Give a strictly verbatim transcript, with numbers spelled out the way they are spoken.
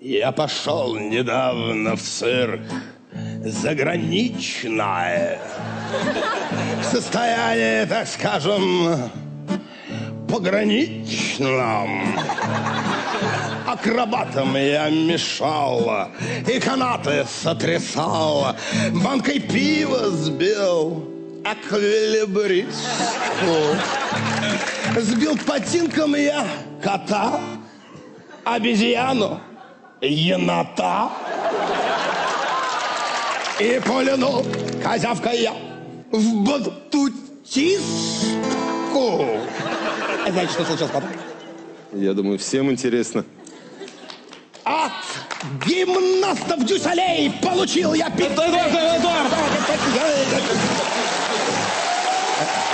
Я пошел недавно в цирк заграничное. Состояние, так скажем, пограничном. Акробатом я мешал и канаты сотрясал, банкой пива сбил эквилибристку. Сбил ботинком я кота, обезьяну, енота. И полянул козявка я в батутиску. Знаете, что случилось потом? Я думаю, всем интересно. От гимнастов Дюсалей получил я... Эдуард, Эдуард!